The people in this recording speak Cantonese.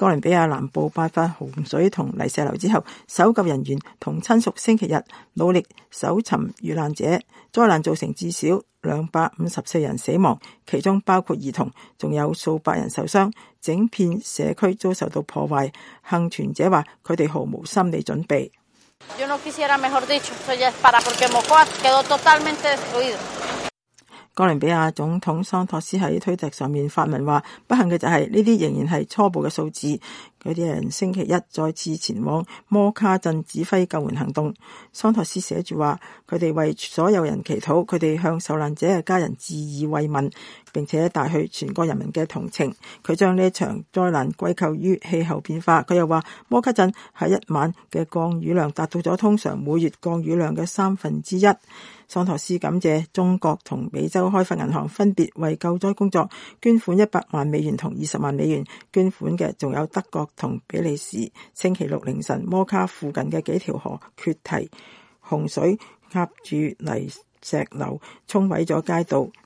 哥倫比亞南部爆發洪水同泥石流之後，搜救人員同親屬星期日努力搜尋遇難者。災難造成至少254人死亡，其中包括兒童，仲有數百人受傷。整片社區遭受到破壞。幸存者話佢哋毫無心理準備。哥倫比亞總統桑托斯喺推特上面發文話，不幸嘅就係呢啲仍然係初步嘅數字。嗰啲人星期一再次前往摩卡鎮指揮救援行動。桑托斯寫住話，佢哋為所有人祈禱，佢哋向受難者嘅家人致以慰問，並且帶去全國人民嘅同情。佢將呢場災難歸咎於氣候變化。佢又話，摩卡鎮喺一晚嘅降雨量達到咗通常每月降雨量嘅1/3。桑托斯感謝中國同美洲開發銀行分別為救災工作捐款100萬美元同20萬美元。捐款嘅仲有德國同比利時。星期六凌晨，摩卡附近嘅幾條河決堤，洪水壓住泥石流，沖毀咗街道。